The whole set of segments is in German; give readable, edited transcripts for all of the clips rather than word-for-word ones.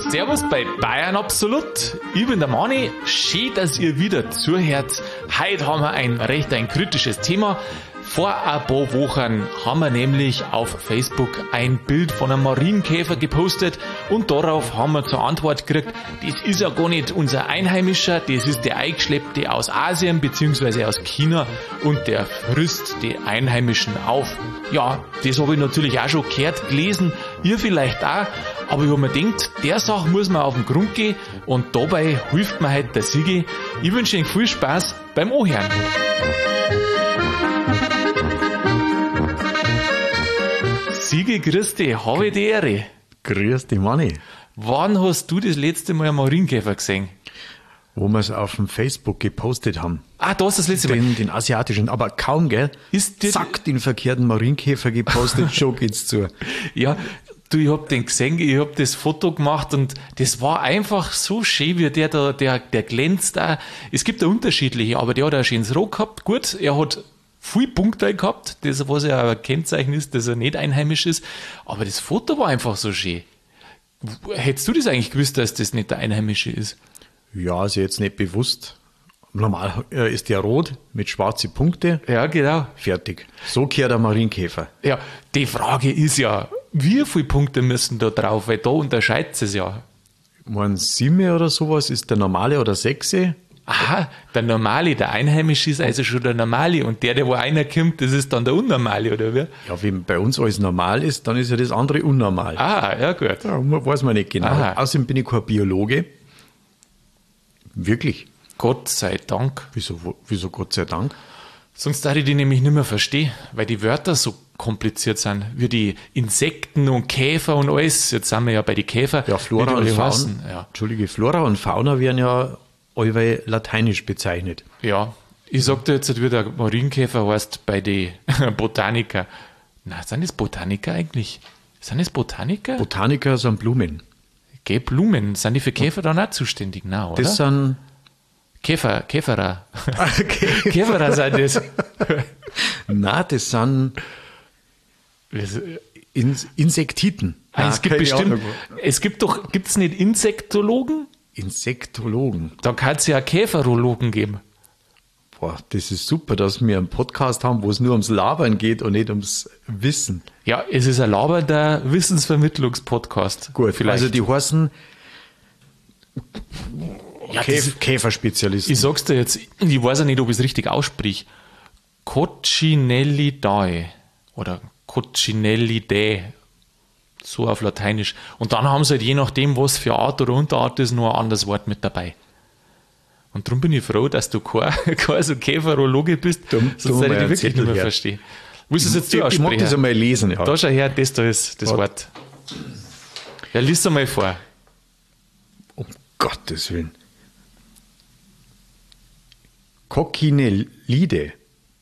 Servus bei Bayern Absolut. Ich bin der Mani. Schön, dass ihr wieder zuhört. Heute haben wir ein kritisches Thema. Vor ein paar Wochen haben wir nämlich auf Facebook ein Bild von einem Marienkäfer gepostet und darauf haben wir zur Antwort gekriegt, das ist ja gar nicht unser Einheimischer, das ist der Eingeschleppte aus Asien bzw. aus China und der frisst die Einheimischen auf. Ja, das habe ich natürlich auch schon gehört, gelesen, ihr vielleicht auch, aber ich habe mir gedacht, der Sache muss man auf den Grund gehen und dabei hilft mir heute der Sigi. Ich wünsche Ihnen viel Spaß beim Anhören. Sigi, grüß dich, habe ich die Ehre. Grüß dich, Manni. Wann hast du das letzte Mal einen Marienkäfer gesehen? Wo wir es auf dem Facebook gepostet haben. Ah, da ist das letzte Mal. Den asiatischen, aber kaum, gell? Zack, den verkehrten Marienkäfer gepostet, schon geht's zu. Ja, du, ich hab den gesehen, ich hab das Foto gemacht und das war einfach so schön, wie der da, der glänzt da. Es gibt da unterschiedliche, aber der hat ein schönes Rot gehabt. Gut, er hat viel Punkte gehabt, das, was ja ein Kennzeichen ist, dass er nicht einheimisch ist. Aber das Foto war einfach so schön. Hättest du das eigentlich gewusst, dass das nicht der Einheimische ist? Ja, also jetzt nicht bewusst. Normal ist der rot mit schwarzen Punkten. Ja, genau. Fertig. So kehrt der Marienkäfer. Ja, die Frage ist ja, wie viele Punkte müssen da drauf? Weil da unterscheidet es ja. Ich meine, 7 oder sowas ist der normale oder 6. Aha, der Normale, der Einheimische ist also schon der Normale und der wo einer kommt, das ist dann der Unnormale, oder wie? Ja, wenn bei uns alles normal ist, dann ist ja das andere unnormal. Ah, ja gut. Ja, weiß man nicht genau. Aha. Außerdem bin ich kein Biologe. Wirklich. Gott sei Dank. Wieso Gott sei Dank? Sonst darf ich die nämlich nicht mehr verstehen, weil die Wörter so kompliziert sind, wie die Insekten und Käfer und alles. Jetzt sind wir ja bei den Käfer. Ja, Flora und Fauna. Ja. Entschuldige, Flora und Fauna werden ja allweil lateinisch bezeichnet. Ja, ich sag dir jetzt, wie der Marienkäfer heißt bei den Botaniker. Na, sind das Botaniker eigentlich? Sind das Botaniker? Botaniker sind Blumen. Gell, Blumen. Sind die für Käfer dann auch zuständig? Nein, oder? Das sind Käferer. Okay. Käferer sind das. Nein, das sind Insektiten. Es gibt bestimmt, gibt's nicht Insektologen? Insektologen. Da kann es ja Käferologen geben. Boah, das ist super, dass wir einen Podcast haben, wo es nur ums Labern geht und nicht ums Wissen. Ja, es ist ein labernder Wissensvermittlungspodcast. Gut, vielleicht. Also die heißen Ja, Käferspezialisten. Ich sag's dir jetzt, ich weiß ja nicht, ob ich es richtig aussprich. Coccinellidae oder Coccinellidae, so auf Lateinisch. Und dann haben sie halt je nachdem, was für Art oder Unterart ist, noch ein anderes Wort mit dabei. Und darum bin ich froh, dass du kein so Käferologe bist, sonst hätte ich die wirklich nicht mehr verstehen. Willst du es jetzt Ich mag das einmal lesen, ja. Da schau her, das da ist das Wort. Ja, lies einmal vor. Um Gottes Willen. Coccinellide.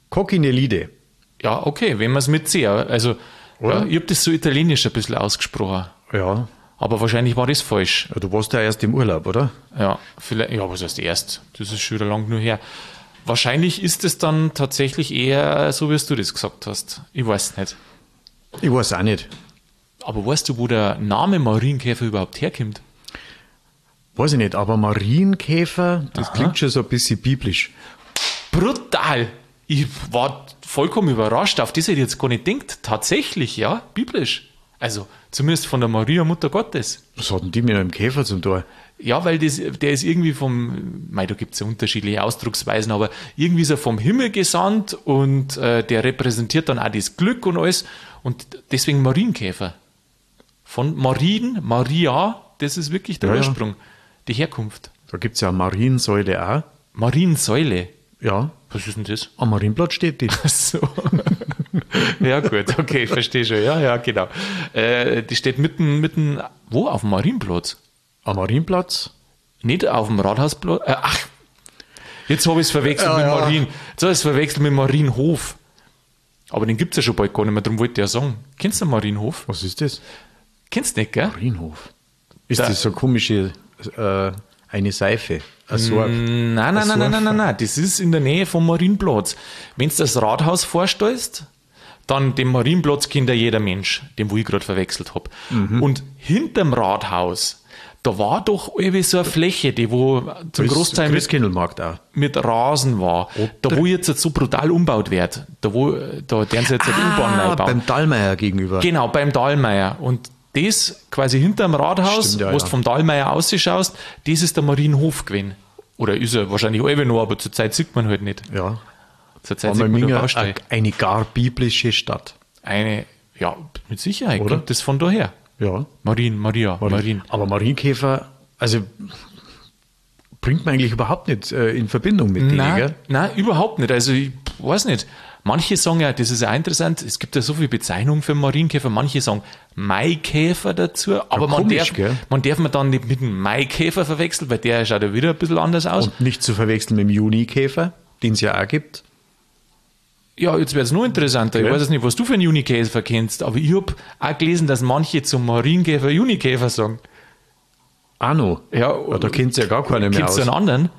Ja, okay, wenn man es mitzieht. Also, ja, ich habe das so italienisch ein bisschen ausgesprochen. Ja. Aber wahrscheinlich war das falsch. Ja, du warst ja erst im Urlaub, oder? Ja, vielleicht, ja, was heißt erst? Das ist schon wieder lang nur her. Wahrscheinlich ist es dann tatsächlich eher so, wie du das gesagt hast. Ich weiß es nicht. Ich weiß auch nicht. Aber weißt du, wo der Name Marienkäfer überhaupt herkommt? Weiß ich nicht, aber Marienkäfer, das klingt schon so ein bisschen biblisch. Brutal! Ich war vollkommen überrascht, auf das hätte ich jetzt gar nicht gedacht. Tatsächlich, ja, biblisch. Also, zumindest von der Maria, Mutter Gottes. Was hatten die mit einem Käfer zum Tor? Ja, weil der ist irgendwie da gibt es ja unterschiedliche Ausdrucksweisen, aber irgendwie ist er vom Himmel gesandt und der repräsentiert dann auch das Glück und alles und deswegen Marienkäfer. Von Maria, das ist wirklich der Ursprung, die Herkunft. Da gibt es ja eine Mariensäule auch. Mariensäule? Ja. Was ist denn das? Am Marienplatz steht die. Ach so. Ja gut, okay, ich verstehe schon. Ja, genau. Die steht mitten, wo? Auf dem Marienplatz? Am Marienplatz? Nicht auf dem Rathausplatz? Jetzt habe ich es verwechselt mit Marien. Jetzt habe ich es verwechselt mit Marienhof. Aber den gibt es ja schon bald gar nicht mehr, darum wollte ich ja sagen. Kennst du den Marienhof? Was ist das? Kennst du nicht, gell? Marienhof. Ist das so komische, eine Seife? Nein. Das ist in der Nähe vom Marienplatz. Wenn du das Rathaus vorstellst, dann den Marienplatz kennt ja jeder Mensch, den wo ich gerade verwechselt habe. Und hinterm Rathaus, da war doch irgendwie so eine Fläche, die wo zum Großteil Christkindlmarkt auch. mit Rasen war. Da wo jetzt so brutal umbaut wird. Da werden sie jetzt eine U-Bahn reinbauen. Beim Dallmayr gegenüber. Genau, beim Dallmayr. Und das quasi hinterm Rathaus, Stimmt, ja, wo du vom Dallmayr ausschaust, das ist der Marienhof gewesen. Oder ist er wahrscheinlich alle noch, aber zurzeit sieht man halt nicht. Ja. Zurzeit sieht man der Baustelle. Eine gar biblische Stadt. Ja, mit Sicherheit Oder? kommt das von daher. Ja. Marien. Aber Marienkäfer, also bringt man eigentlich überhaupt nicht in Verbindung mit denen, gell? Nein, überhaupt nicht. Also ich weiß nicht. Manche sagen ja, das ist ja interessant, es gibt ja so viele Bezeichnungen für Marienkäfer. Manche sagen Maikäfer dazu, aber komisch, man darf dann nicht mit dem Maikäfer verwechseln, weil der schaut ja wieder ein bisschen anders aus. Und nicht zu verwechseln mit dem Junikäfer, den es ja auch gibt. Ja, jetzt wird es noch interessanter. Ich weiß es nicht, was du für einen Junikäfer kennst, aber ich habe auch gelesen, dass manche zum Marienkäfer Junikäfer sagen. Noch? Ja, da kennt es ja gar keiner mehr aus. Gibt es einen anderen?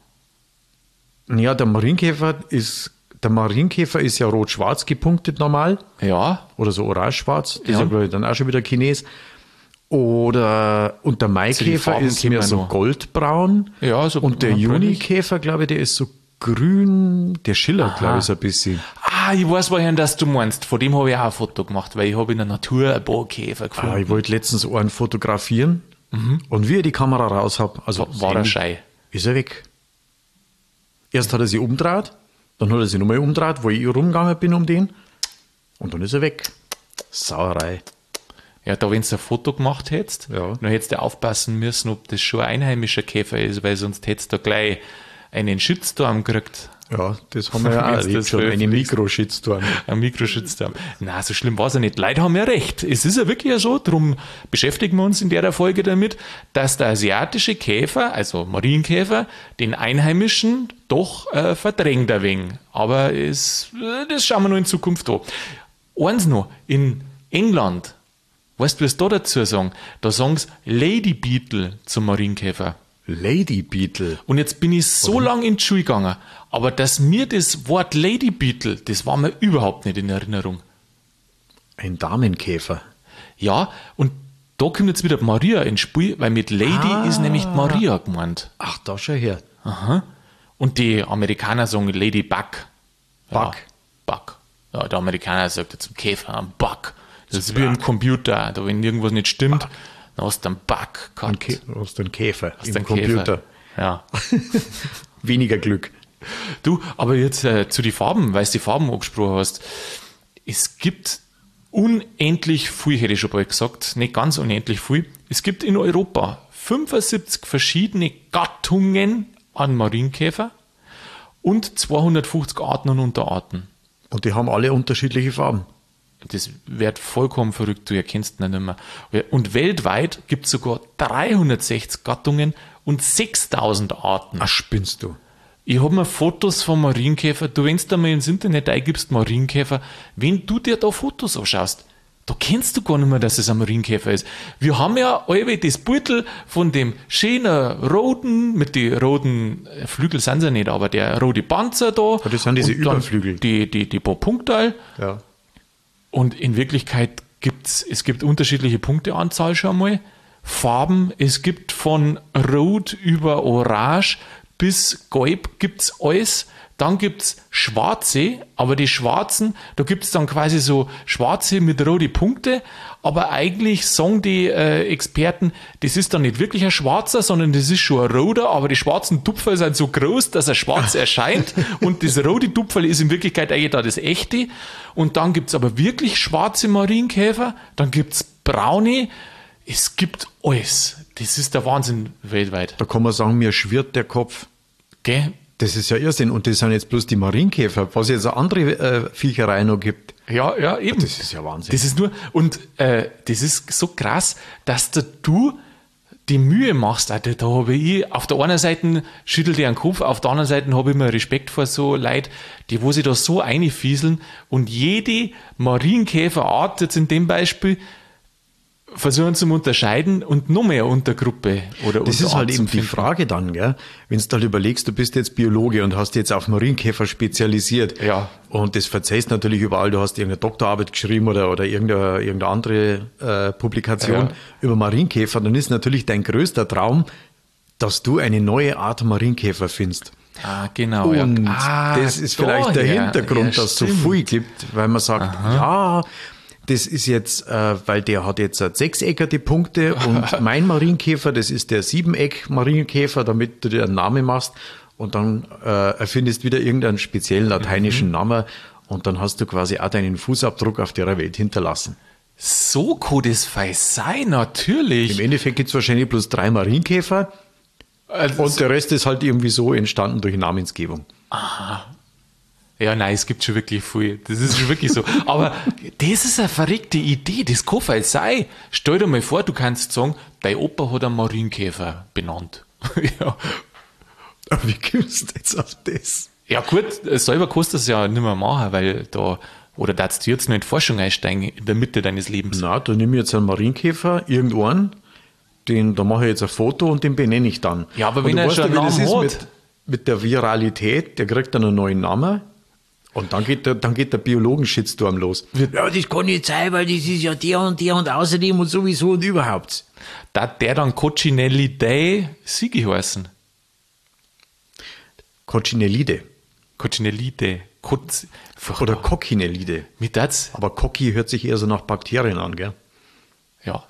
Ja, der Marienkäfer ist ja rot-schwarz gepunktet normal. Ja. Oder so orange-schwarz. Das ist ja, glaube ich, dann auch schon wieder Chines. Und der Maikäfer ist mehr so goldbraun. Ja, so. Und der Junikäfer, glaube ich, der ist so grün, der schillert, glaube ich, so ein bisschen. Ich weiß, woher das du meinst. Von dem habe ich auch ein Foto gemacht, weil ich habe in der Natur ein paar Käfer gefunden. Ich wollte letztens einen fotografieren und wie ich die Kamera raus habe, also war er schei. Ist er weg. Erst hat er sich umgedreht, dann hat er sich nochmal umgedreht, wo ich rumgegangen bin um den und dann ist er weg. Sauerei. Ja, da wenn du ein Foto gemacht hättest, dann hättest du aufpassen müssen, ob das schon ein einheimischer Käfer ist, weil sonst hättest du gleich einen Shitstorm gekriegt. Ja, das haben wir ja auch erlebt schon, einen Mikroshitstorm. Ein Mikroshitstorm. Na, so schlimm war es ja nicht. Leute haben ja recht. Es ist ja wirklich so, darum beschäftigen wir uns in der Folge damit, dass der asiatische Käfer, also Marienkäfer, den einheimischen doch verdrängt ein wenig. Aber das schauen wir noch in Zukunft an. Eins noch, in England, weißt du, was da dazu sagen? Da sagen sie Lady Beetle zum Marienkäfer. Lady Beetle. Und jetzt bin ich so lange in die Schule gegangen, aber dass mir das Wort Lady Beetle, das war mir überhaupt nicht in Erinnerung. Ein Damenkäfer. Ja, und da kommt jetzt wieder Maria ins Spiel, weil mit Lady ist nämlich Maria gemeint. Ach, da schon her. Aha. Und die Amerikaner sagen Lady Bug. Bug. Bug. Ja, der Amerikaner sagt ja zum Käfer ein Bug. Das ist wie ein Computer, da wenn irgendwas nicht stimmt. Dann hast du einen Bug gehabt. Du hast einen Käfer im Computer. Ja. Weniger Glück. Du, aber jetzt zu den Farben, weil du die Farben angesprochen hast. Es gibt unendlich viel, hätte ich schon bald gesagt, nicht ganz unendlich viel. Es gibt in Europa 75 verschiedene Gattungen an Marienkäfer und 250 Arten und Unterarten. Und die haben alle unterschiedliche Farben. Das wird vollkommen verrückt, du erkennst ihn nicht mehr. Und weltweit gibt es sogar 360 Gattungen und 6000 Arten. Ach, spinnst du? Ich habe mir Fotos von Marienkäfer, du, wenn du mal ins Internet eingibst, Marienkäfer, wenn du dir da Fotos anschaust, da kennst du gar nicht mehr, dass es ein Marienkäfer ist. Wir haben ja alle das Beutel von dem schönen roten, mit den roten Flügel sind sie nicht, aber der rote Panzer da. Ja, das sind diese Überflügel. Die paar Punkte. Ja. Und in Wirklichkeit gibt es unterschiedliche Punkteanzahl schon mal. Farben, es gibt von Rot über Orange bis Gelb gibt's alles. Dann gibt's Schwarze, aber die Schwarzen, da gibt's dann quasi so Schwarze mit roten Punkte, aber eigentlich sagen die Experten, das ist dann nicht wirklich ein Schwarzer, sondern das ist schon ein roter, aber die schwarzen Tupferl sind so groß, dass er schwarz erscheint und das rote Tupferl ist in Wirklichkeit eigentlich da das echte. Und dann gibt's aber wirklich schwarze Marienkäfer, dann gibt's braune, es gibt alles. Das ist der Wahnsinn weltweit. Da kann man sagen, mir schwirrt der Kopf. Gell? Das ist ja Irrsinn. Und das sind jetzt bloß die Marienkäfer, was jetzt eine andere Viecherei noch gibt. Ja, eben. Das ist ja Wahnsinn. Das ist nur, und das ist so krass, dass du die Mühe machst. Da habe ich, auf der einen Seite schüttelt dir den Kopf, auf der anderen Seite habe ich immer Respekt vor so Leuten, die wo sich da so einfieseln und jede Marienkäferart, jetzt in dem Beispiel, versuchen zum Unterscheiden und noch mehr Untergruppe oder Das ist halt eben die finden. Frage dann, gell? Wenn du halt überlegst, du bist jetzt Biologe und hast jetzt auf Marienkäfer spezialisiert. Ja. Und das verzeihst natürlich überall. Du hast irgendeine Doktorarbeit geschrieben oder irgendeine andere Publikation Ja. über Marienkäfer. Dann ist natürlich dein größter Traum, dass du eine neue Art Marienkäfer findest. Ah, genau. Und ja. das ist vielleicht der daher. Hintergrund, Ja, dass es so stimmt. viel gibt, weil man sagt, ja, das ist jetzt, weil der hat jetzt sechseckerte Punkte und mein Marienkäfer, das ist der Siebeneck-Marienkäfer, damit du dir einen Namen machst und dann erfindest wieder irgendeinen speziellen lateinischen Namen und dann hast du quasi auch deinen Fußabdruck auf der Welt hinterlassen. So kann das fein sein, natürlich. Im Endeffekt gibt es wahrscheinlich bloß 3 Marienkäfer Also, und der Rest ist halt irgendwie so entstanden durch Namensgebung. ja, nein, es gibt schon wirklich viel. Das ist schon wirklich so. Aber das ist eine verrückte Idee. Das kann fein sein. Stell dir mal vor, du kannst sagen, dein Opa hat einen Marienkäfer benannt. ja. Aber wie kommst du jetzt auf das? Ja gut, selber kannst du das ja nicht mehr machen, weil da, oder darfst du jetzt noch in die Forschung einsteigen in der Mitte deines Lebens? Na, da nehme ich jetzt einen Marienkäfer, irgendwann, da mache ich jetzt ein Foto und den benenne ich dann. Ja, aber Und wenn du er weißt schon ja, einen wie das Namen ist hat. mit der Viralität, der kriegt dann einen neuen Namen und dann geht der Biologen-Shitstorm los. Ja, das kann nicht sein, weil das ist ja der und außerdem und sowieso und überhaupt. Da der dann Coccinellidae Sigi heißen. Coccinellide Coccinellidae. oder Coccinellide. Mit das? Aber Cocci hört sich eher so nach Bakterien an, gell? Ja.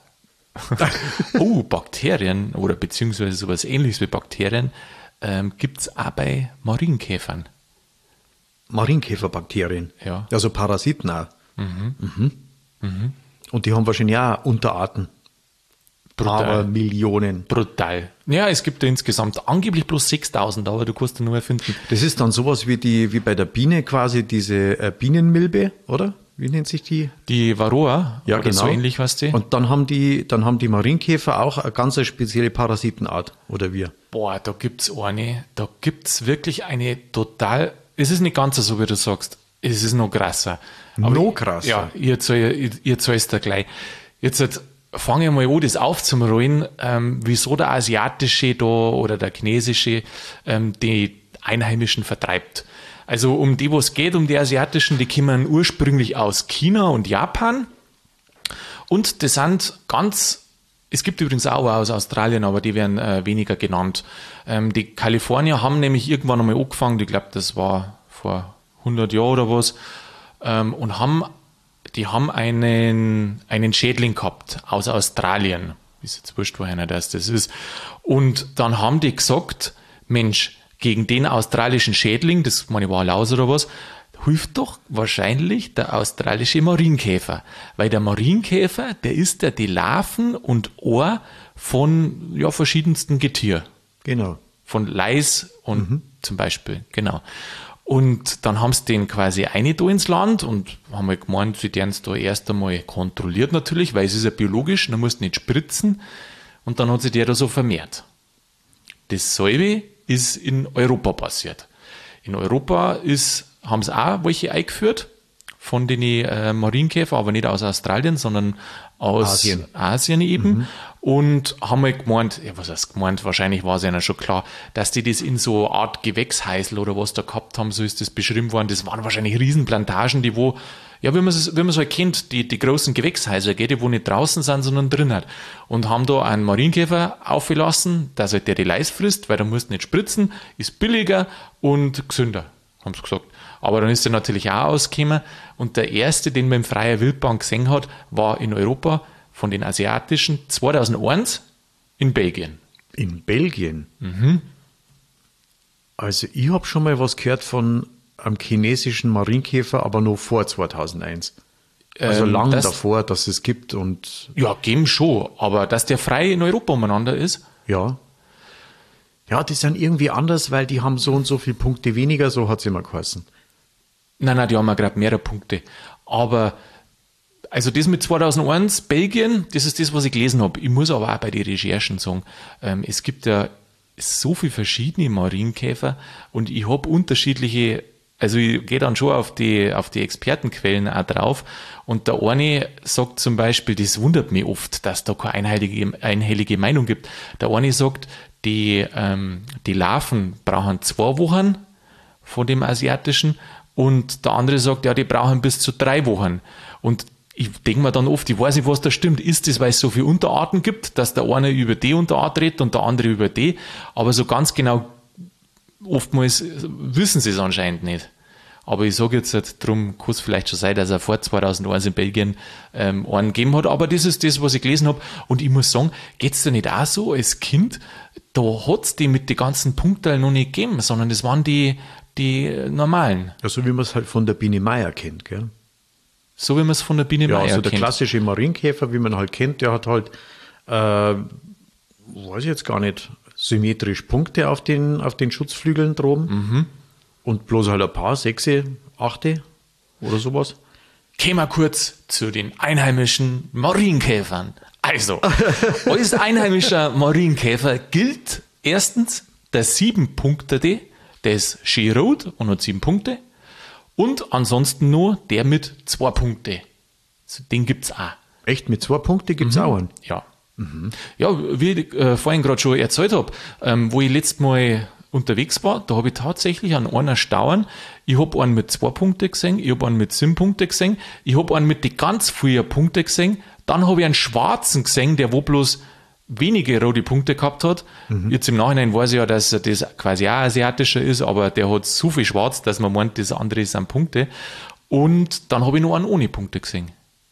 Oh, Bakterien oder beziehungsweise sowas ähnliches wie Bakterien gibt es auch bei Marienkäfern. Marienkäferbakterien. Ja. Also Parasiten auch. Mhm. Und die haben wahrscheinlich auch Unterarten. Brutal. Aber Millionen. Brutal. Ja, es gibt da insgesamt angeblich bloß 6000, aber du kannst da nur erfinden. Das ist dann sowas wie bei der Biene quasi diese Bienenmilbe, oder? Wie nennt sich die? Die Varroa, Ja, oder genau. so ähnlich heißt die. Und dann haben die Marienkäfer auch eine ganz spezielle Parasitenart, oder wir? Boah, da gibt's wirklich eine total, es ist nicht ganz so, wie du sagst, es ist noch krasser. Noch krasser? Ja, ihr zahlst da gleich. Jetzt fange ich mal an, das aufzurollen, wieso der asiatische da oder der chinesische die Einheimischen vertreibt. Also um die, wo es geht, um die asiatischen, die kommen ursprünglich aus China und Japan und das sind es gibt übrigens auch aus Australien, aber die werden weniger genannt. Die Kalifornier haben nämlich irgendwann einmal angefangen, ich glaube, das war vor 100 Jahren oder was, und die haben einen Schädling gehabt aus Australien. Ist jetzt wurscht, woher das ist. Und dann haben die gesagt, Mensch, gegen den australischen Schädling, das meine ich war Laus oder was, hilft doch wahrscheinlich der australische Marienkäfer. Weil der Marienkäfer, der isst ja die Larven und Ohr von verschiedensten Getier. Genau. Von Leis und zum Beispiel, genau. Und dann haben sie den quasi da ins Land und haben halt gemeint, sie werden es da erst einmal kontrolliert natürlich, weil es ist ja biologisch, man muss nicht spritzen. Und dann hat sich der da so vermehrt. Dasselbe ist in Europa passiert. In Europa haben sie auch welche eingeführt von den Marienkäfer, aber nicht aus Australien, sondern aus Asien eben. Und haben halt gemeint, ja, was heißt gemeint, wahrscheinlich war es ihnen schon klar, dass die das in so eine Art Gewächshäusl oder was da gehabt haben, so ist das beschrieben worden. Das waren wahrscheinlich Riesenplantagen, die wo, ja, wie man es halt kennt, die großen Gewächshäuser, gell, die wo nicht draußen sind, sondern drin hat. Und haben da einen Marienkäfer aufgelassen, dass halt der die Leis frisst, weil da musst du nicht spritzen, ist billiger und gesünder, haben sie gesagt. Aber dann ist er natürlich auch ausgekommen und der erste, den man im Freier Wildbahn gesehen hat, war in Europa von den asiatischen 2001 in Belgien. In Belgien? Also ich habe schon mal was gehört von einem chinesischen Marienkäfer, aber noch vor 2001. Also lange davor, dass es gibt und... Ja, geben schon, aber dass der frei in Europa umeinander ist? Ja. Ja, die sind irgendwie anders, weil die haben so und so viele Punkte weniger, so hat es immer geheißen. Nein, die haben ja gerade mehrere Punkte. Aber, also das mit 2001, Belgien, das ist das, was ich gelesen habe. Ich muss aber auch bei den Recherchen sagen, es gibt ja so viele verschiedene Marienkäfer und ich habe unterschiedliche Also ich gehe dann schon auf die Expertenquellen auch drauf und der eine sagt zum Beispiel, das wundert mich oft, dass da keine einhellige Meinung gibt. Der eine sagt, die Larven brauchen 2 Wochen von dem asiatischen und der andere sagt, ja, die brauchen bis zu 3 Wochen. Und ich denke mir dann oft, ich weiß nicht, was da stimmt. Ist das, weil es so viele Unterarten gibt, dass der eine über die Unterart redet und der andere über die? Aber so ganz genau, oftmals wissen sie es anscheinend nicht. Aber ich sage jetzt halt, darum kann es vielleicht schon sein, dass er vor 2001 in Belgien einen gegeben hat. Aber das ist das, was ich gelesen habe. Und ich muss sagen, geht es dir nicht auch so als Kind? Da hat es die mit den ganzen Punkten noch nicht gegeben, sondern das waren die normalen. Ja, so wie man es halt von der Biene Meier kennt, gell? So wie man es von der Biene Meier kennt. Ja, also der klassische Marienkäfer, wie man halt kennt, der hat halt, weiß ich jetzt gar nicht, symmetrisch Punkte auf den Schutzflügeln droben. Und bloß halt ein paar, 6, 8 oder sowas. Gehen wir kurz zu den einheimischen Marienkäfern. Also, als einheimischer Marienkäfer gilt erstens der 7-Punkterte, der ist schön rot und hat 7 Punkte. Und ansonsten nur der mit 2 Punkte. Den gibt es auch. Echt, mit 2 Punkte gibt es auch einen? Ja. Ja, wie ich vorhin gerade schon erzählt habe, wo ich letztes Mal unterwegs war, da habe ich tatsächlich an einer Stauern, ich habe einen mit 2 Punkten gesehen, ich habe einen mit 7 Punkten gesehen, ich habe einen mit den ganz vielen Punkten gesehen, dann habe ich einen schwarzen gesehen, der wo bloß wenige rote Punkte gehabt hat. Jetzt im Nachhinein weiß ich ja, dass das quasi auch asiatischer ist, aber der hat so viel schwarz, dass man meint, das andere sind Punkte. Und dann habe ich noch einen ohne Punkte gesehen.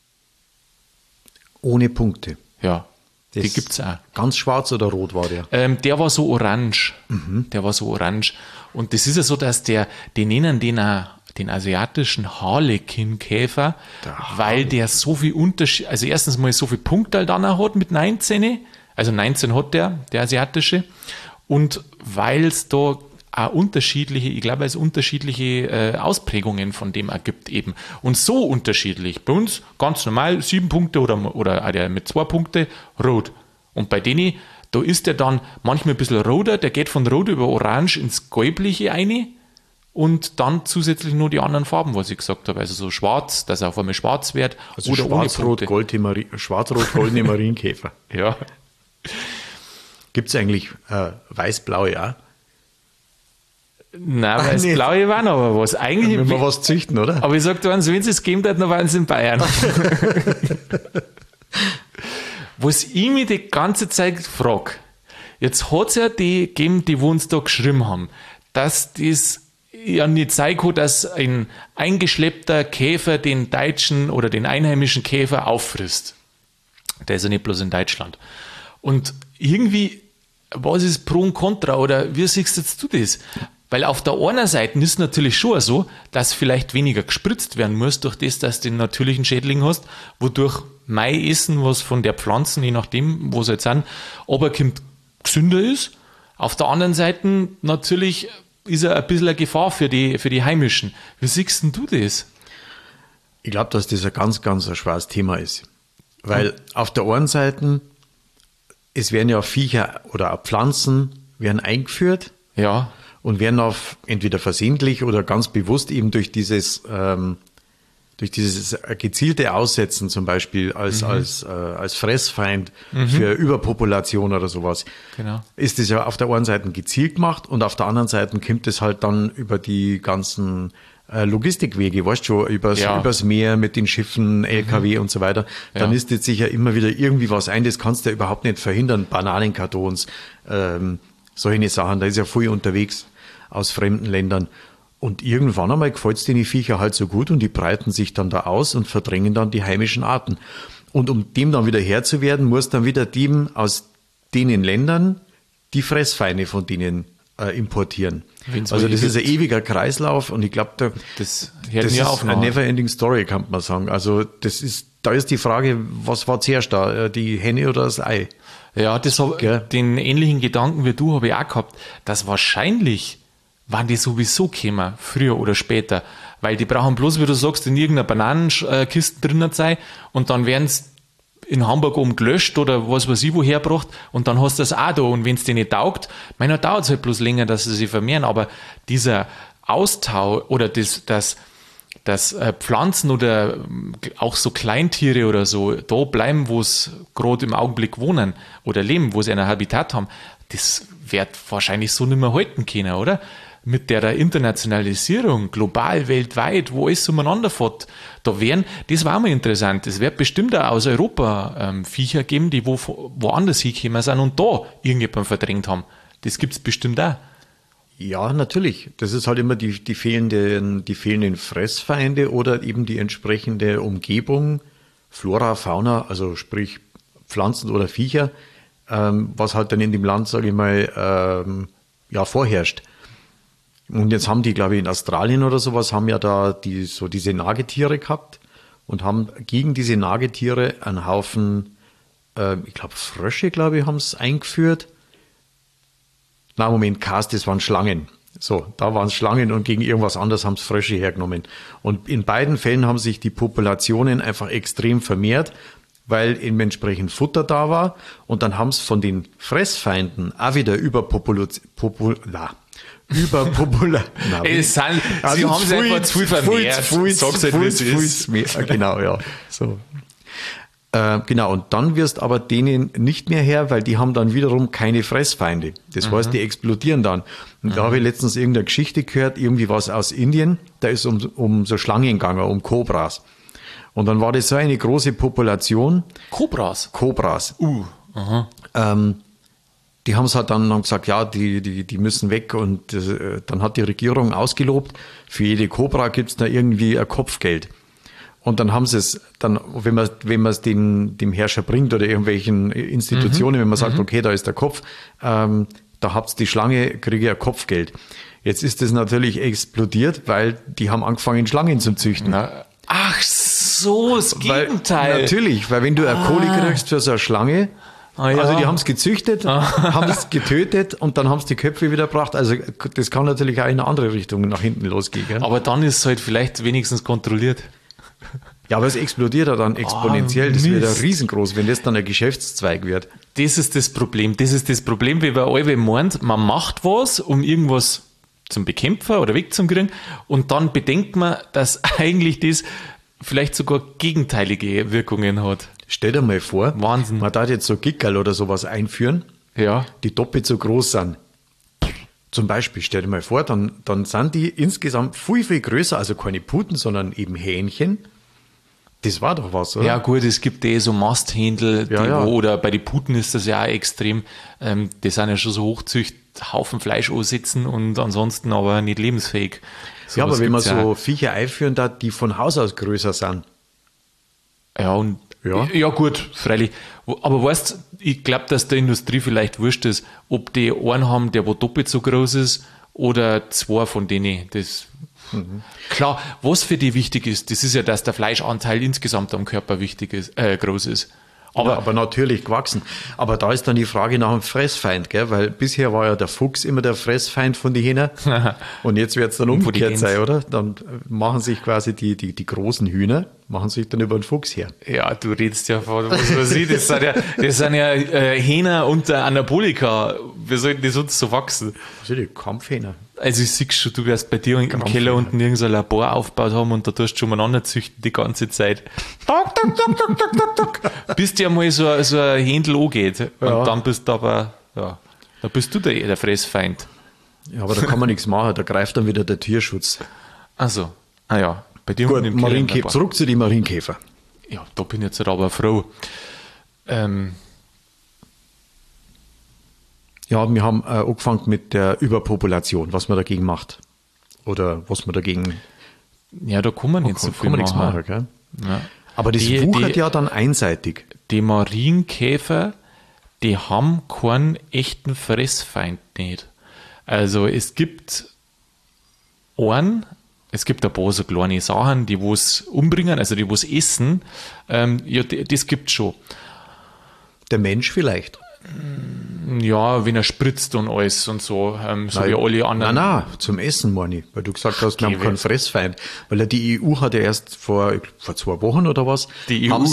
Ohne Punkte? Ja, die gibt es auch. Ganz schwarz oder rot war der? Der war so orange. Der war so orange. Und das ist ja so, dass die nennen den asiatischen Harlequin-Käfer, weil der so viel Unterschied, also erstens mal so viel Punkte dann auch hat mit 19, also 19 hat der asiatische, und weil es da auch unterschiedliche, ich glaube, es unterschiedliche Ausprägungen von dem ergibt eben. Und so unterschiedlich. Bei uns ganz normal 7 Punkte oder der mit 2 Punkte rot. Und bei denen, da ist der dann manchmal ein bisschen roter, der geht von rot über orange ins gelbliche rein und dann zusätzlich nur die anderen Farben, was ich gesagt habe. Also so schwarz, dass er auf einmal schwarz wird. Also oder schwarz-rot-goldene Marienkäfer. Ja. Gibt es eigentlich weiß-blaue auch? Nein, weiß-blaue waren aber was. Eigentlich wenn wir was züchten, oder? Aber ich sag dir, wenn es gegeben hat, dann waren es in Bayern. Was ich mich die ganze Zeit frage, jetzt hat es ja die gegeben, die uns da geschrieben haben, dass das ja nicht sein kann, dass ein eingeschleppter Käfer den deutschen oder den einheimischen Käfer auffrisst. Der ist ja nicht bloß in Deutschland. Und irgendwie, was ist Pro und Contra oder wie siehst jetzt du das? Weil auf der einen Seite ist es natürlich schon so, dass vielleicht weniger gespritzt werden muss durch das, dass du den natürlichen Schädling hast, wodurch mein Essen, was von der Pflanzen, je nachdem, wo sie jetzt sind, aber kommt, gesünder ist. Auf der anderen Seite natürlich ist er ein bisschen eine Gefahr für die Heimischen. Wie siehst denn du das? Ich glaube, dass das ein ganz, ganz ein schweres Thema ist. Weil auf der einen Seite, es werden ja Viecher oder auch Pflanzen werden eingeführt. Ja. Und werden auf entweder versehentlich oder ganz bewusst eben durch dieses gezielte Aussetzen zum Beispiel als Fressfeind für Überpopulation oder sowas, genau, ist das ja auf der einen Seite gezielt gemacht und auf der anderen Seite kommt es halt dann über die ganzen Logistikwege, weißt du schon, übers Meer mit den Schiffen, LKW und so weiter, dann ist jetzt sicher immer wieder irgendwie was ein, das kannst du ja überhaupt nicht verhindern, Bananenkartons, solche Sachen, da ist ja viel unterwegs aus fremden Ländern. Und irgendwann einmal gefällt es den Viecher halt so gut und die breiten sich dann da aus und verdrängen dann die heimischen Arten. Und um dem dann wieder Herr zu werden, muss dann wieder dem aus denen Ländern die Fressfeinde von denen importieren. Also das ist ein ewiger Kreislauf und ich glaube, das ist eine never-ending Story, kann man sagen. Also da ist die Frage, was war zuerst da, die Henne oder das Ei? Ja, den ähnlichen Gedanken wie du habe ich auch gehabt, dass wahrscheinlich waren die sowieso gekommen, früher oder später, weil die brauchen bloß, wie du sagst, in irgendeiner Bananenkiste drinnen sein und dann werden sie in Hamburg oben gelöscht oder was weiß ich woher gebracht und dann hast du das auch da und wenn es dir nicht taugt, dann dauert es halt bloß länger, dass sie sich vermehren, aber dieser Austausch oder dass Pflanzen oder auch so Kleintiere oder so da bleiben, wo es gerade im Augenblick wohnen oder leben, wo sie ein Habitat haben, das wird wahrscheinlich so nicht mehr halten können, oder? Mit der Internationalisierung, global, weltweit, wo alles umeinander fährt, das war mal interessant. Es wird bestimmt auch aus Europa Viecher geben, die woanders hingekommen sind und da irgendjemanden verdrängt haben. Das gibt es bestimmt auch. Ja, natürlich. Das ist halt immer die fehlenden Fressfeinde oder eben die entsprechende Umgebung, Flora, Fauna, also sprich Pflanzen oder Viecher, was halt dann in dem Land, sage ich mal, vorherrscht. Und jetzt haben die, glaube ich, in Australien oder sowas, haben ja da diese Nagetiere gehabt und haben gegen diese Nagetiere einen Haufen, ich glaube Frösche, haben es eingeführt. Na, Moment, das waren Schlangen. So, da waren es Schlangen und gegen irgendwas anderes haben es Frösche hergenommen. Und in beiden Fällen haben sich die Populationen einfach extrem vermehrt, weil eben entsprechend Futter da war. Und dann haben es von den Fressfeinden auch wieder überpopulation. Sie haben es einfach zu viel vermehrt. Sag's halt, wie es ist. Genau, ja. So. Genau, und dann wirst aber denen nicht mehr her, weil die haben dann wiederum keine Fressfeinde. Das heißt, die explodieren dann. Und da habe ich letztens irgendeine Geschichte gehört, irgendwie was aus Indien, da ist um so Schlangen gegangen, um Kobras. Und dann war das so eine große Population. Kobras? Die haben es halt dann gesagt, ja, die müssen weg und dann hat die Regierung ausgelobt, für jede Kobra gibt es da irgendwie ein Kopfgeld. Und dann haben sie es dann, wenn man es dem Herrscher bringt oder irgendwelchen Institutionen, wenn man sagt, okay, da ist der Kopf, da habt ihr die Schlange, kriege ich ein Kopfgeld. Jetzt ist das natürlich explodiert, weil die haben angefangen, Schlangen zu züchten. Ach so, das Gegenteil. Natürlich, weil wenn du eine Kohle kriegst für so eine Schlange, also die haben es gezüchtet, haben es getötet und dann haben es die Köpfe wieder gebracht. Also das kann natürlich auch in eine andere Richtung nach hinten losgehen. Gell? Aber dann ist es halt vielleicht wenigstens kontrolliert. Ja, aber es explodiert ja dann exponentiell. Das wird ja riesengroß, wenn das dann ein Geschäftszweig wird. Das ist das Problem. Das ist das Problem, wie bei allem meint, man macht was, um irgendwas zum Bekämpfen oder wegzukriegen und dann bedenkt man, dass eigentlich das vielleicht sogar gegenteilige Wirkungen hat. Stell dir mal vor, Wahnsinn. Man darf jetzt so Gickerl oder sowas einführen, die doppelt so groß sind. Zum Beispiel, stell dir mal vor, dann sind die insgesamt viel, viel größer, also keine Puten, sondern eben Hähnchen. Das war doch was, oder? Ja gut, es gibt so Masthändel, oder bei den Puten ist das ja auch extrem, die sind ja schon so Hochzücht, Haufen Fleisch ansitzen und ansonsten aber nicht lebensfähig. So aber wenn man so Viecher einführen darf, die von Haus aus größer sind. Ja gut, freilich. Aber weißt, ich glaube, dass der Industrie vielleicht wurscht ist, ob die einen haben, der wo doppelt so groß ist oder zwei von denen. Klar, was für die wichtig ist, das ist ja, dass der Fleischanteil insgesamt am Körper groß ist. Aber natürlich gewachsen. Aber da ist dann die Frage nach dem Fressfeind, gell? Weil bisher war ja der Fuchs immer der Fressfeind von den Hähnern. Und jetzt wird es dann umgekehrt sein, oder? Dann machen sich quasi die großen Hühner, machen sich dann über den Fuchs her. Ja, du redest ja von, was weiß ich, das sind ja Hähner unter Anabolika. Wie sollten die sonst so wachsen? Was sind die Kampfhähner? Also ich sehe schon, du wirst bei dir im Keller unten irgendein Labor aufgebaut haben und da tust du schon umeinander züchten die ganze Zeit. Bis dir mal so ein Händel angeht. Und dann bist du aber, da bist du der Fressfeind. Ja, aber da kann man nichts machen, da greift dann wieder der Tierschutz. Ach so, bei dir unten im Keller. Zurück zu den Marienkäfer. Ja, da bin ich jetzt aber froh. Ja, wir haben angefangen mit der Überpopulation, was man dagegen macht. Oder was man dagegen... Ja, da kann man nicht so viel machen. Gell? Ja. Aber das wuchert ja dann einseitig. Die Marienkäfer, die haben keinen echten Fressfeind nicht. Also es gibt ein paar so kleine Sachen, die was umbringen, also die was essen. Das gibt's schon. Der Mensch vielleicht. Ja, wenn er spritzt und alles und so, so wie alle anderen. Nein, zum Essen, meine ich, weil du gesagt hast, wir haben keinen Fressfeind. Weil ja die EU hat ja erst vor 2 Wochen oder was, die EU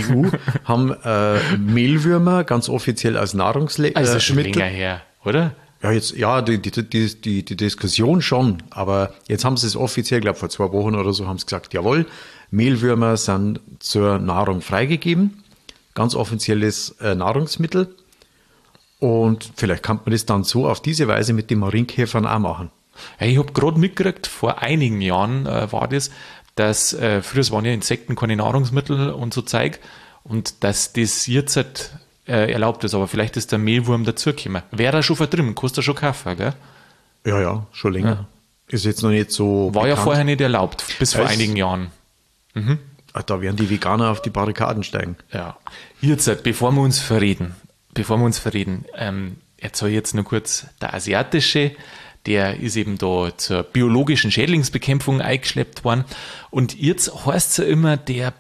haben Mehlwürmer ganz offiziell als Nahrungsmittel. Also schon länger her, oder? Die Diskussion schon, aber jetzt haben sie es offiziell, glaube vor 2 Wochen oder so, haben sie gesagt, jawohl, Mehlwürmer sind zur Nahrung freigegeben, ganz offizielles Nahrungsmittel, und vielleicht kann man das dann so auf diese Weise mit den Marienkäfern auch machen. Ja, ich habe gerade mitgekriegt, vor einigen Jahren war das, dass früher waren ja Insekten keine Nahrungsmittel und so Zeug, und dass das jetzt erlaubt ist, aber vielleicht ist der Mehlwurm dazugekommen. Wäre er schon vertrieben, kostet er schon kaufen, gell? Ja, schon länger. Ja. Ist jetzt noch nicht so war bekannt. Ja vorher nicht erlaubt, bis vor einigen Jahren. Mhm. Da werden die Veganer auf die Barrikaden steigen. Ja. Jetzt, bevor wir uns verreden, erzähle ich jetzt nur kurz, der Asiatische, der ist eben da zur biologischen Schädlingsbekämpfung eingeschleppt worden. Und jetzt heißt es ja immer, der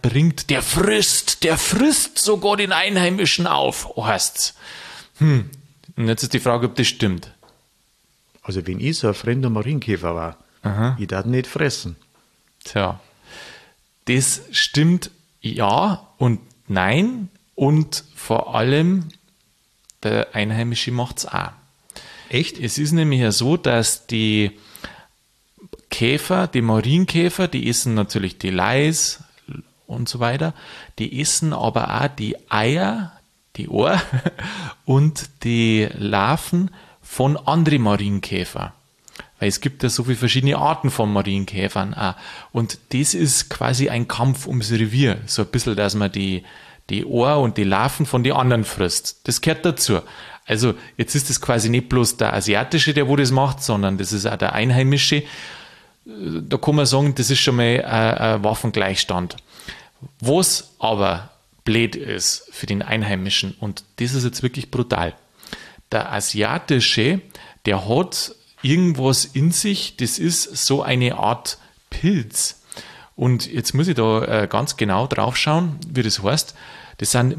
frisst sogar den Einheimischen auf, heißt es. Und jetzt ist die Frage, ob das stimmt. Also wenn ich so ein fremder Marienkäfer war, ich darf nicht fressen. Tja, das stimmt ja und nein, und vor allem der Einheimische macht es auch. Echt? Es ist nämlich ja so, dass die Käfer, die Marienkäfer, die essen natürlich die Lais und so weiter, die essen aber auch die Eier, die Ohr und die Larven von anderen Marienkäfer. Weil es gibt ja so viele verschiedene Arten von Marienkäfern auch. Und das ist quasi ein Kampf ums Revier. So ein bisschen, dass man die Ohr und die Larven von den anderen frisst. Das gehört dazu. Also jetzt ist es quasi nicht bloß der Asiatische, der wo das macht, sondern das ist auch der Einheimische. Da kann man sagen, das ist schon mal ein Waffengleichstand. Was aber blöd ist für den Einheimischen, und das ist jetzt wirklich brutal, der Asiatische, der hat irgendwas in sich, das ist so eine Art Pilz. Und jetzt muss ich da ganz genau drauf schauen, wie das heißt. Das sind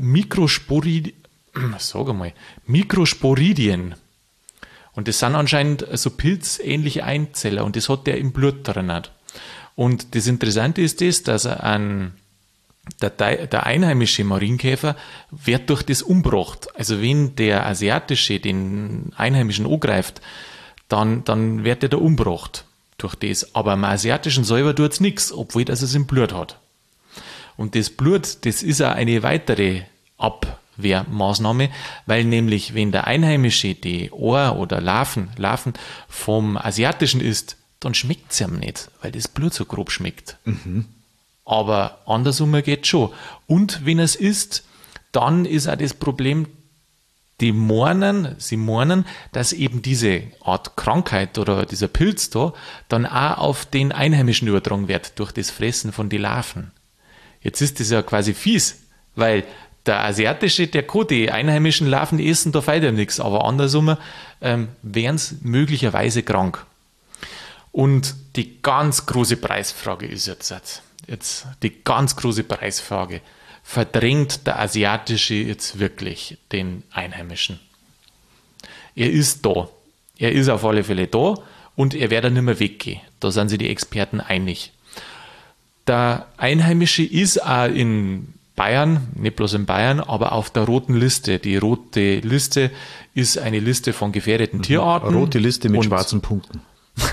Mikrosporidien. Und das sind anscheinend so pilzähnliche Einzeller, und das hat der im Blut drin. Und das Interessante ist das, dass der einheimische Marienkäfer wird durch das umgebracht. Also wenn der Asiatische den Einheimischen angreift, dann wird der da umgebracht durch das. Aber am Asiatischen selber tut es nichts, obwohl das es im Blut hat. Und das Blut, das ist auch eine weitere Abwehrmaßnahme, weil nämlich, wenn der Einheimische die Ohr oder Larven vom Asiatischen isst, dann schmeckt es ihm nicht, weil das Blut so grob schmeckt. Mhm. Aber andersrum geht schon. Und wenn es isst, dann ist auch das Problem, sie meinen, dass eben diese Art Krankheit oder dieser Pilz da dann auch auf den Einheimischen übertragen wird durch das Fressen von den Larven. Jetzt ist das ja quasi fies, weil der Asiatische, der kann die einheimischen Larven essen, da fällt ihm nichts, aber andersrum wären es möglicherweise krank. Und die ganz große Preisfrage ist jetzt die ganz große Preisfrage. Verdrängt der Asiatische jetzt wirklich den Einheimischen? Er ist da. Er ist auf alle Fälle da, und er wird dann nicht mehr weggehen. Da sind sich die Experten einig. Der Einheimische ist auch in Bayern, nicht bloß in Bayern, aber auf der roten Liste. Die rote Liste ist eine Liste von gefährdeten Tierarten. Eine rote Liste mit schwarzen Punkten.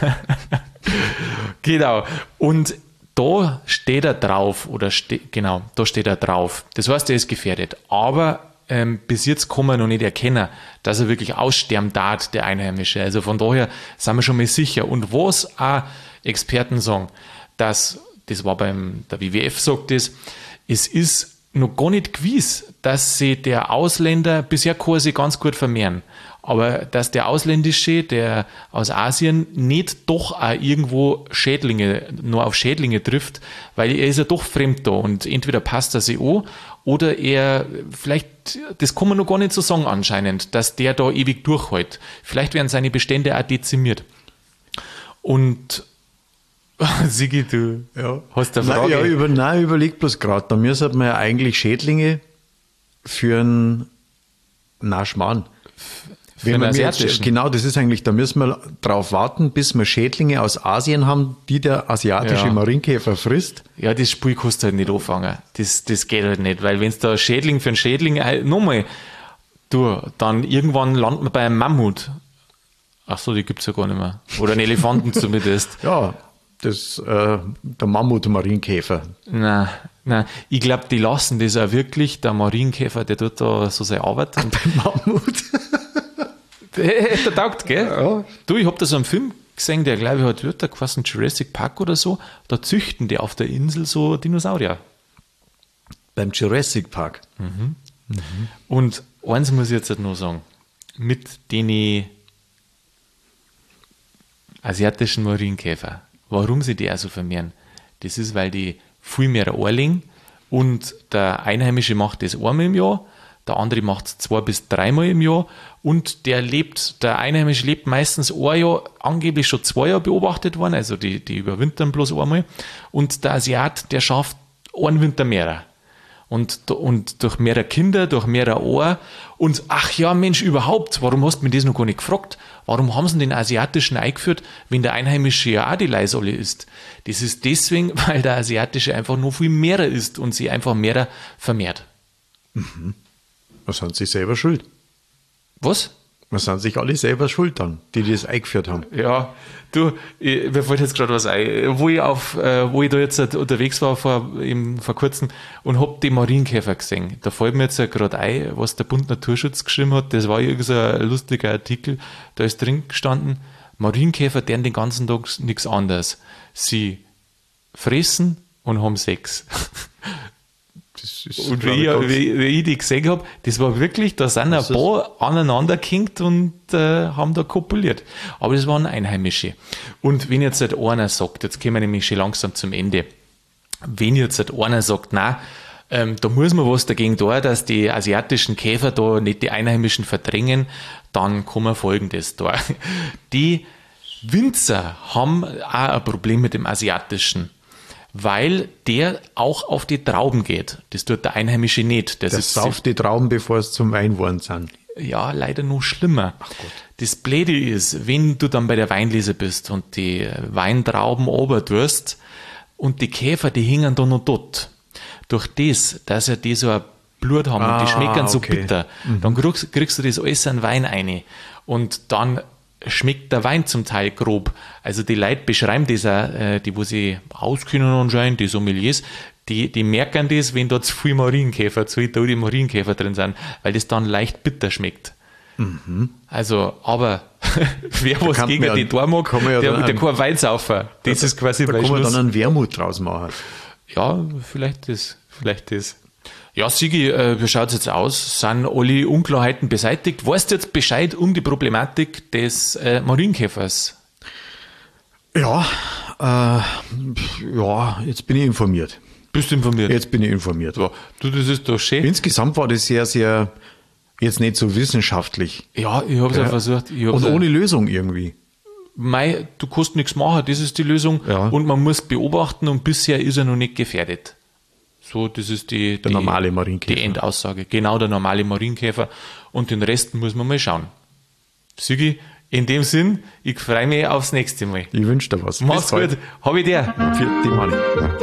Genau. Und da steht er drauf, da steht er drauf. Das heißt, er ist gefährdet. Aber bis jetzt kann man noch nicht erkennen, dass er wirklich aussterben darf, der Einheimische. Also von daher sind wir schon mal sicher. Und was auch Experten sagen, das war der WWF sagt das, es ist noch gar nicht gewiss, dass sich der Ausländer, bisher kann er sich ganz gut vermehren, aber dass der Ausländische, der aus Asien, nicht doch auch irgendwo nur auf Schädlinge trifft, weil er ist ja doch fremd da, und entweder passt er sich an oder vielleicht, das kann man noch gar nicht so sagen anscheinend, dass der da ewig durchhält. Vielleicht werden seine Bestände auch dezimiert. Und Sigi, du hast eine Frage? Nein, überleg bloß gerade. Da müsste man ja eigentlich Schädlinge für einen Schmarrn. Genau, das ist eigentlich, da müssen wir drauf warten, bis wir Schädlinge aus Asien haben, die der asiatische Marienkäfer frisst. Ja, das Spiel kannst du halt nicht anfangen. Das geht halt nicht, weil wenn es da Schädling für einen Schädling, nochmal, dann irgendwann landet man bei einem Mammut. Ach so, die gibt's ja gar nicht mehr. Oder einen Elefanten zumindest. Ja, der Mammut-Marienkäfer. Nein, ich glaube, die lassen das auch wirklich. Der Marienkäfer, der tut da so seine Arbeit. Und Der Mammut. der taugt, gell? Ja. Du, ich hab da so einen Film gesehen, der glaube ich wird da quasi Jurassic Park oder so. Da züchten die auf der Insel so Dinosaurier. Beim Jurassic Park. Und eins muss ich jetzt halt noch sagen. Mit den asiatischen Marienkäfer, warum sie die auch so vermehren, das ist, weil die viel mehr Ohrling und der Einheimische macht das einmal im Jahr, der andere macht es 2 bis 3 Mal im Jahr und der Einheimische lebt meistens ein Jahr, angeblich schon 2 Jahre beobachtet worden, also die überwintern bloß einmal und der Asiat, der schafft einen Winter mehr. Und durch mehrere Kinder, durch mehrere Ohr und ach ja, Mensch, überhaupt, warum hast du mir das noch gar nicht gefragt? Warum haben sie den Asiatischen eingeführt, wenn der Einheimische ja auch die Leis alle isst? Das ist deswegen, weil der Asiatische einfach nur viel mehr isst und sie einfach mehr vermehrt. Was sind sie selber schuld? Was? Was sind sich alle selber schuld dann, die das eingeführt haben? Ja, du, mir fällt jetzt gerade was ein. Wo ich da jetzt unterwegs war vor kurzem und hab die Marienkäfer gesehen. Da fällt mir jetzt gerade ein, was der Bund Naturschutz geschrieben hat. Das war irgend so ein lustiger Artikel. Da ist drin gestanden, Marienkäfer deren den ganzen Tag nichts anderes. Sie fressen und haben Sex. Das ist, Und wie ich die gesehen habe, das war wirklich, da sind ein paar aneinander gehängt und haben da kopuliert. Aber das waren Einheimische. Und wenn jetzt halt einer sagt, jetzt kommen wir nämlich schon langsam zum Ende, wenn jetzt halt einer sagt, nein, da muss man was dagegen tun, dass die asiatischen Käfer da nicht die Einheimischen verdrängen, dann kann man Folgendes tun. Die Winzer haben auch ein Problem mit dem Asiatischen, weil der auch auf die Trauben geht. Das tut der Einheimische nicht. Das sauft die Trauben, bevor es zum Wein geworden sind. Ja, leider noch schlimmer. Ach Gott. Das Blöde ist, wenn du dann bei der Weinlese bist und die Weintrauben runtertust und die Käfer, die hängen da noch dort. Durch das, dass ja die so ein Blut haben und die schmecken so bitter, dann kriegst du das alles in Wein rein. Und dann schmeckt der Wein zum Teil grob. Also die Leute beschreiben das auch, die wo sie auskennen anscheinend, die Sommeliers, die merken das, wenn dort zu viel Marienkäfer, zu viel Marienkäfer drin sind, weil das dann leicht bitter schmeckt. Also, aber wer was gegen die Tor mag, der kann Wein saufen. Das ist quasi da bei kann man Schluss. dann einen Wermut draus machen. Ja, vielleicht das. Ja, Sigi, wie schaut's jetzt aus? Sind alle Unklarheiten beseitigt? Weißt du jetzt Bescheid um die Problematik des Marienkäfers? Ja, jetzt bin ich informiert. Bist du informiert? Jetzt bin ich informiert. Ja, du, das ist doch schön. Insgesamt war das sehr, sehr, jetzt nicht so wissenschaftlich. Ja, ich habe es ja versucht. Und ohne Lösung irgendwie. Du kannst nichts machen, das ist die Lösung. Ja. Und man muss beobachten und bisher ist er noch nicht gefährdet. So, das ist der normale Marienkäfer. Die Endaussage. Genau, der normale Marienkäfer. Und den Rest muss man mal schauen. Sigi, in dem Sinn, ich freue mich aufs nächste Mal. Ich wünsche dir was. Mach's gut. Hab ich dir. Für die Manni.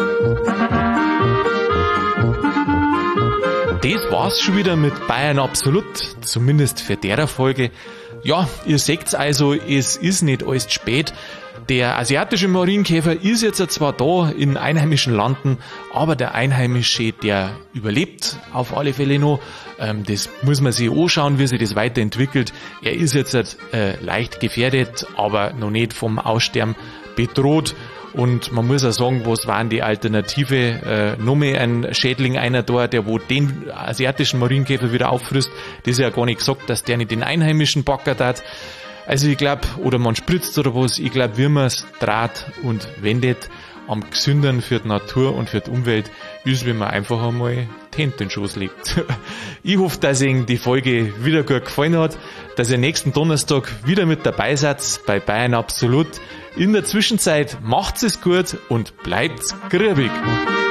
Das war's schon wieder mit Bayern Absolut, zumindest für der Folge. Ja, ihr seht's also, es ist nicht alles spät. Der asiatische Marienkäfer ist jetzt zwar da in einheimischen Landen, aber der Einheimische, der überlebt auf alle Fälle noch. Das muss man sich anschauen, wie sich das weiterentwickelt. Er ist jetzt leicht gefährdet, aber noch nicht vom Aussterben bedroht. Und man muss auch sagen, was waren die Alternative? Noch mehr ein Schädling, einer da, der wo den asiatischen Marienkäfer wieder auffrisst. Das ist ja gar nicht gesagt, dass der nicht den Einheimischen backert hat. Also ich glaube, oder man spritzt oder was, ich glaube, wie man es dreht und wendet, am gesünderen für die Natur und für die Umwelt ist, wenn man einfach einmal die Hände in den Schoß legt. Ich hoffe, dass Ihnen die Folge wieder gut gefallen hat, dass ihr nächsten Donnerstag wieder mit dabei seid bei Bayern Absolut. In der Zwischenzeit macht's es gut und bleibt's grübig.